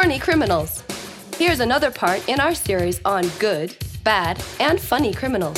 Horny Criminals. Here's another part in our series on good, bad, and funny criminals.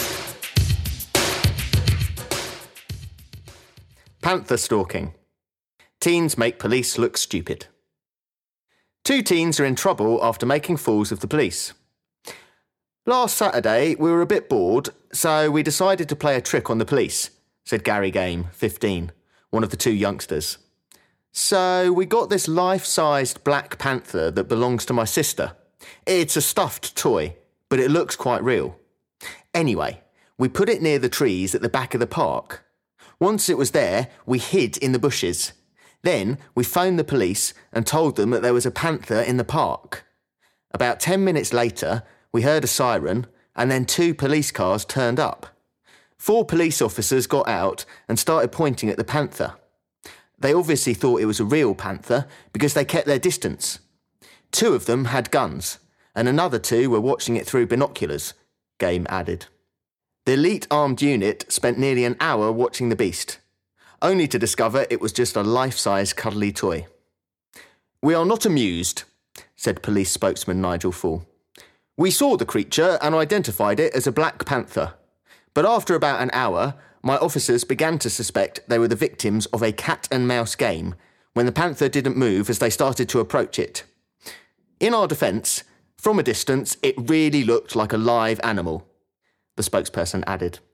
Panther stalking. Teens make police look stupid. Two teens are in trouble after making fools of the police. Last Saturday, we were a bit bored, so we decided to play a trick on the police, said Gary Game, 15, one of the two youngsters. So we got this life-sized Black Panther that belongs to my sister. It's a stuffed toy, but it looks quite real. Anyway, we put it near the trees at the back of the park. Once it was there, we hid in the bushes. Then we phoned the police and told them that there was a panther in the park. About 10 minutes later, we heard a siren, and then 2 police cars turned up. 4 police officers got out and started pointing at the panther. They obviously thought it was a real panther because they kept their distance. 2 of them had guns, and another 2 were watching it through binoculars, Game added. The elite armed unit spent nearly an hour watching the beast, only to discover it was just a life-size cuddly toy. "We are not amused," said police spokesman Nigel Fall. "We saw the creature and identified it as a black panther. But after about an hour, my officers began to suspect they were the victims of a cat and mouse game when the panther didn't move as they started to approach it. In our defence, from a distance, it really looked like a live animal," the spokesperson added.